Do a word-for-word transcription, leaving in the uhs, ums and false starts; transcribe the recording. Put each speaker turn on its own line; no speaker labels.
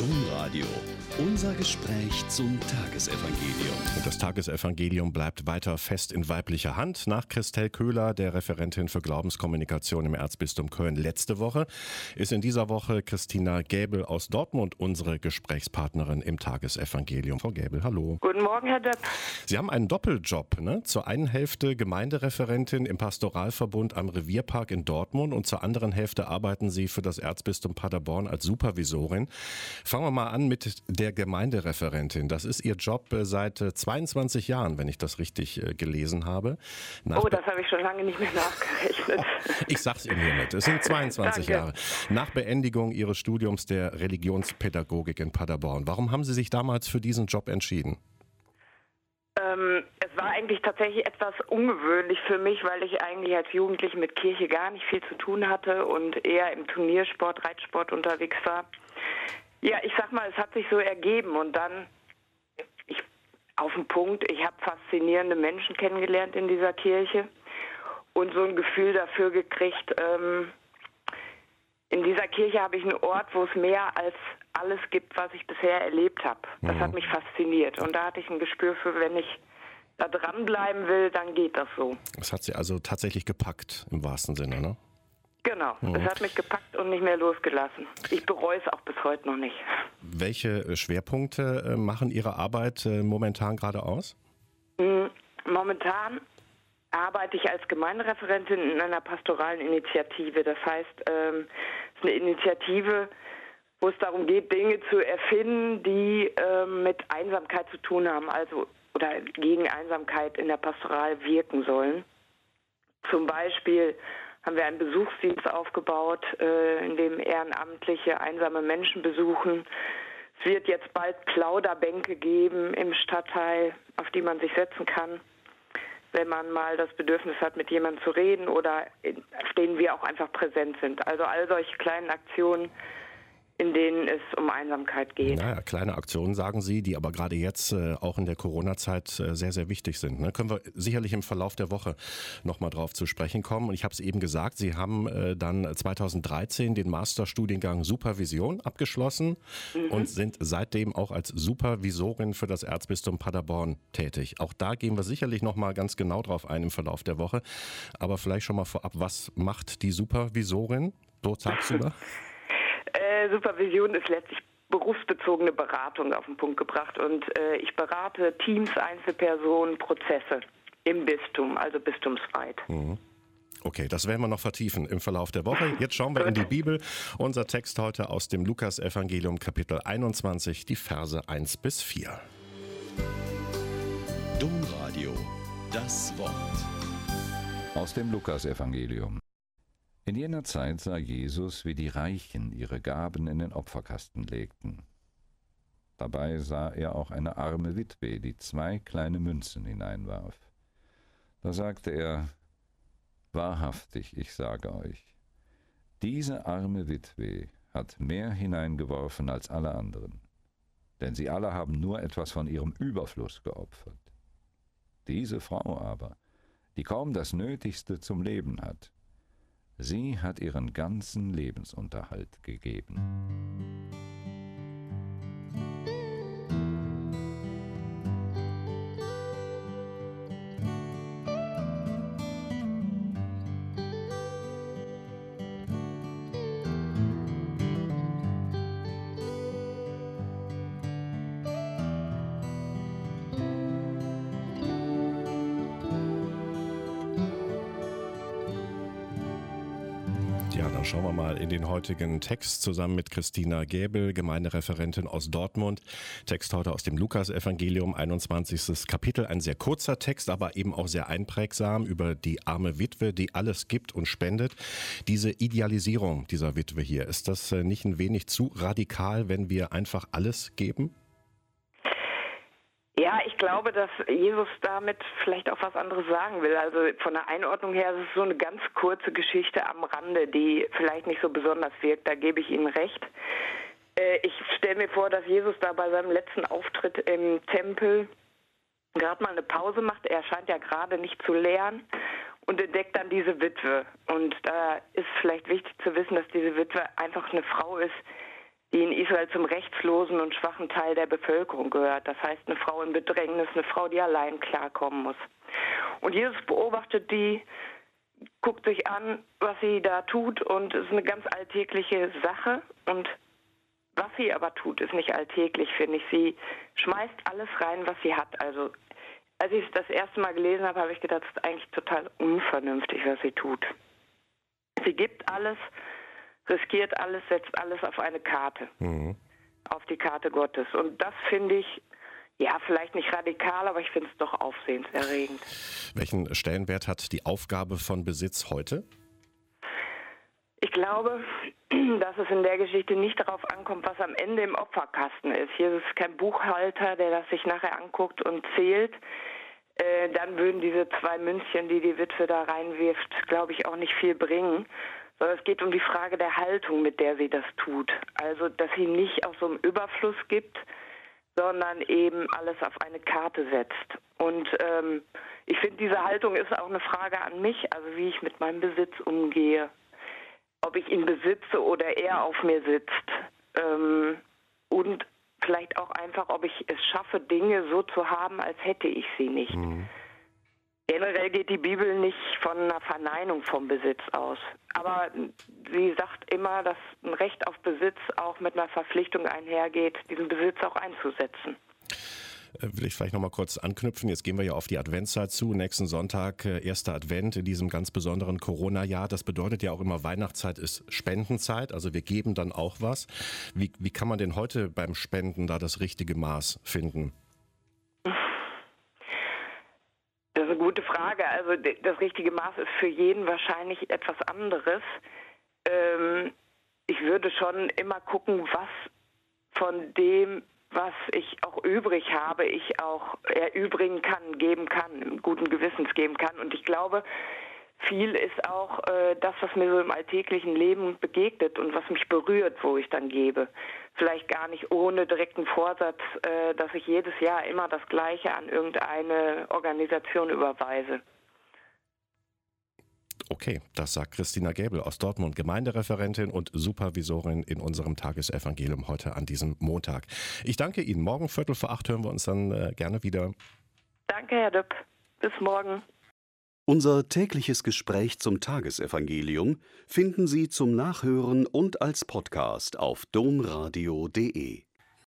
Domradio. Unser Gespräch zum Tagesevangelium.
Und das Tagesevangelium bleibt weiter fest in weiblicher Hand. Nach Christel Köhler, der Referentin für Glaubenskommunikation im Erzbistum Köln letzte Woche, ist in dieser Woche Christina Gäbel aus Dortmund unsere Gesprächspartnerin im Tagesevangelium. Frau Gäbel, hallo.
Guten Morgen, Herr Depp.
Sie haben einen Doppeljob, ne? Zur einen Hälfte Gemeindereferentin im Pastoralverbund am Revierpark in Dortmund und zur anderen Hälfte arbeiten Sie für das Erzbistum Paderborn als Supervisorin. Fangen wir mal an mit der Gemeindereferentin. Das ist Ihr Job seit zweiundzwanzig Jahren, wenn ich das richtig gelesen habe. Nach
oh, das habe ich schon lange nicht mehr nachgerechnet.
Oh, ich sag's Ihnen hiermit. Es sind zweiundzwanzig Jahre. Nach Beendigung Ihres Studiums der Religionspädagogik in Paderborn. Warum haben Sie sich damals für diesen Job entschieden?
Ähm, es war eigentlich tatsächlich etwas ungewöhnlich für mich, weil ich eigentlich als Jugendliche mit Kirche gar nicht viel zu tun hatte und eher im Turniersport, Reitsport unterwegs war. Ja, ich sag mal, es hat sich so ergeben und dann, ich, auf den Punkt, ich habe faszinierende Menschen kennengelernt in dieser Kirche und so ein Gefühl dafür gekriegt, ähm, in dieser Kirche habe ich einen Ort, wo es mehr als alles gibt, was ich bisher erlebt habe. Das mhm. hat mich fasziniert und da hatte ich ein Gespür für, wenn ich da dranbleiben will, dann geht das so.
Das hat Sie also tatsächlich gepackt, im wahrsten Sinne, ne?
Genau, mhm. es hat mich gepackt und nicht mehr losgelassen. Ich bereue es auch bis heute noch nicht.
Welche Schwerpunkte machen Ihre Arbeit momentan gerade aus?
Momentan arbeite ich als Gemeindereferentin in einer pastoralen Initiative. Das heißt, ähm, es ist eine Initiative, wo es darum geht, Dinge zu erfinden, die ähm, mit Einsamkeit zu tun haben, also oder gegen Einsamkeit in der Pastoral wirken sollen. Zum Beispiel haben wir einen Besuchsdienst aufgebaut, äh, in dem ehrenamtliche einsame Menschen besuchen. Es wird jetzt bald Plauderbänke geben im Stadtteil, auf die man sich setzen kann, wenn man mal das Bedürfnis hat, mit jemandem zu reden oder auf denen wir auch einfach präsent sind. Also all solche kleinen Aktionen, in denen es um Einsamkeit geht.
Naja, kleine Aktionen, sagen Sie, die aber gerade jetzt äh, auch in der Corona-Zeit äh, sehr, sehr wichtig sind. Ne? Können wir sicherlich im Verlauf der Woche nochmal drauf zu sprechen kommen. Und ich habe es eben gesagt, Sie haben äh, dann zweitausenddreizehn den Masterstudiengang Supervision abgeschlossen mhm. und sind seitdem auch als Supervisorin für das Erzbistum Paderborn tätig. Auch da gehen wir sicherlich nochmal ganz genau drauf ein im Verlauf der Woche. Aber vielleicht schon mal vorab, was macht die Supervisorin so tagsüber?
Äh, Supervision ist letztlich berufsbezogene Beratung auf den Punkt gebracht und äh, ich berate Teams, Einzelpersonen, Prozesse im Bistum, also bistumsweit.
Mhm. Okay, das werden wir noch vertiefen im Verlauf der Woche. Jetzt schauen wir in die Bibel. Unser Text heute aus dem Lukas-Evangelium, Kapitel einundzwanzig, die Verse eins bis vier.
Domradio, das Wort.
Aus dem Lukas-Evangelium. In jener Zeit sah Jesus, wie die Reichen ihre Gaben in den Opferkasten legten. Dabei sah er auch eine arme Witwe, die zwei kleine Münzen hineinwarf. Da sagte er: Wahrhaftig, ich sage euch, diese arme Witwe hat mehr hineingeworfen als alle anderen, denn sie alle haben nur etwas von ihrem Überfluss geopfert. Diese Frau aber, die kaum das Nötigste zum Leben hat, sie hat ihren ganzen Lebensunterhalt gegeben.
Ja, dann schauen wir mal in den heutigen Text zusammen mit Christina Gäbel, Gemeindereferentin aus Dortmund. Text heute aus dem Lukas-Evangelium, einundzwanzigstes Kapitel. Ein sehr kurzer Text, aber eben auch sehr einprägsam über die arme Witwe, die alles gibt und spendet. Diese Idealisierung dieser Witwe hier, ist das nicht ein wenig zu radikal, wenn wir einfach alles geben?
Ja, ich glaube, dass Jesus damit vielleicht auch was anderes sagen will. Also von der Einordnung her ist es so eine ganz kurze Geschichte am Rande, die vielleicht nicht so besonders wirkt. Da gebe ich Ihnen recht. Äh, ich stelle mir vor, dass Jesus da bei seinem letzten Auftritt im Tempel gerade mal eine Pause macht. Er scheint ja gerade nicht zu lehren und entdeckt dann diese Witwe. Und da ist vielleicht wichtig zu wissen, dass diese Witwe einfach eine Frau ist, die in Israel zum rechtslosen und schwachen Teil der Bevölkerung gehört. Das heißt, eine Frau in Bedrängnis, eine Frau, die allein klarkommen muss. Und Jesus beobachtet die, guckt sich an, was sie da tut, und es ist eine ganz alltägliche Sache. Und was sie aber tut, ist nicht alltäglich, finde ich. Sie schmeißt alles rein, was sie hat. Also als ich es das erste Mal gelesen habe, habe ich gedacht, das ist eigentlich total unvernünftig, was sie tut. Sie gibt alles, riskiert alles, setzt alles auf eine Karte, mhm. auf die Karte Gottes. Und das finde ich, ja, vielleicht nicht radikal, aber ich finde es doch aufsehenserregend.
Welchen Stellenwert hat die Aufgabe von Besitz heute?
Ich glaube, dass es in der Geschichte nicht darauf ankommt, was am Ende im Opferkasten ist. Hier ist es kein Buchhalter, der das sich nachher anguckt und zählt. Äh, dann würden diese zwei Münzchen, die die Witwe da reinwirft, glaube ich, auch nicht viel bringen. Sondern es geht um die Frage der Haltung, mit der sie das tut. Also, dass sie nicht aus so einem Überfluss gibt, sondern eben alles auf eine Karte setzt. Und ähm, ich finde, diese Haltung ist auch eine Frage an mich, also wie ich mit meinem Besitz umgehe. Ob ich ihn besitze oder er auf mir sitzt. Ähm, und vielleicht auch einfach, ob ich es schaffe, Dinge so zu haben, als hätte ich sie nicht. Mhm. Generell geht die Bibel nicht von einer Verneinung vom Besitz aus. Aber sie sagt immer, dass ein Recht auf Besitz auch mit einer Verpflichtung einhergeht, diesen Besitz auch einzusetzen.
Will ich vielleicht noch mal kurz anknüpfen. Jetzt gehen wir ja auf die Adventszeit zu. Nächsten Sonntag, erster Advent in diesem ganz besonderen Corona-Jahr. Das bedeutet ja auch immer, Weihnachtszeit ist Spendenzeit. Also wir geben dann auch was. Wie, wie kann man denn heute beim Spenden da das richtige Maß finden?
Das ist eine gute Frage. Also das richtige Maß ist für jeden wahrscheinlich etwas anderes. Ähm, ich würde schon immer gucken, was von dem, was ich auch übrig habe, ich auch erübrigen kann, geben kann, guten Gewissens geben kann. Und ich glaube, viel ist auch äh, das, was mir so im alltäglichen Leben begegnet und was mich berührt, wo ich dann gebe. Vielleicht gar nicht ohne direkten Vorsatz, äh, dass ich jedes Jahr immer das Gleiche an irgendeine Organisation überweise.
Okay, das sagt Christina Gäbel aus Dortmund, Gemeindereferentin und Supervisorin in unserem Tagesevangelium heute an diesem Montag. Ich danke Ihnen. Morgen Viertel vor acht hören wir uns dann äh, gerne wieder.
Danke, Herr Düpp. Bis morgen.
Unser tägliches Gespräch zum Tagesevangelium finden Sie zum Nachhören und als Podcast auf domradio punkt de.